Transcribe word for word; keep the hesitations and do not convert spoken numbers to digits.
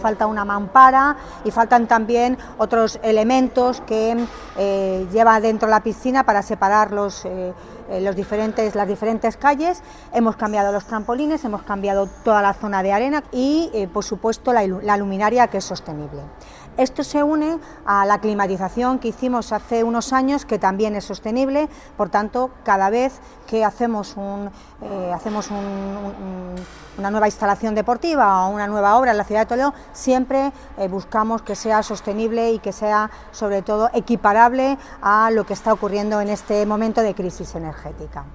Falta una mampara y faltan también otros elementos que eh, lleva dentro la piscina para separar los, eh, los diferentes, las diferentes calles. Hemos cambiado los trampolines, hemos cambiado toda la zona de arena y, eh, por supuesto, la, la luminaria, que es sostenible. Esto se une a la climatización que hicimos hace unos años, que también es sostenible. Por tanto, cada vez que hacemos, un, eh, hacemos un, un, una nueva instalación deportiva o una nueva obra en la ciudad de Toledo, siempre eh, buscamos que sea sostenible y que sea, sobre todo, equiparable a lo que está ocurriendo en este momento de crisis energética.